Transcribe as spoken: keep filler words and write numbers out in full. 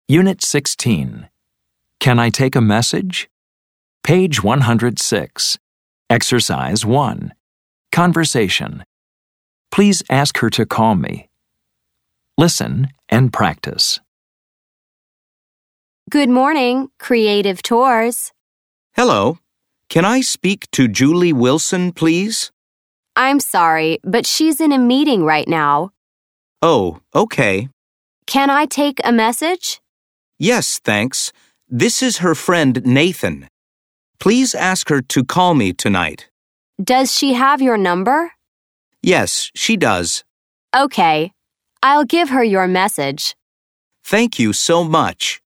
Unit sixteen. Can I take a message? Page one hundred six. Exercise one. Conversation. Please ask her to call me. Listen and practice. Good morning, Creative Tours. Hello. Can I speak to Julie Wilson, please? I'm sorry, but she's in a meeting right now. Oh, okay. Can I take a message? Yes, thanks. This is her friend Nathan. Please ask her to call me tonight. Does she have your number? Yes, she does. Okay. I'll give her your message. Thank you so much.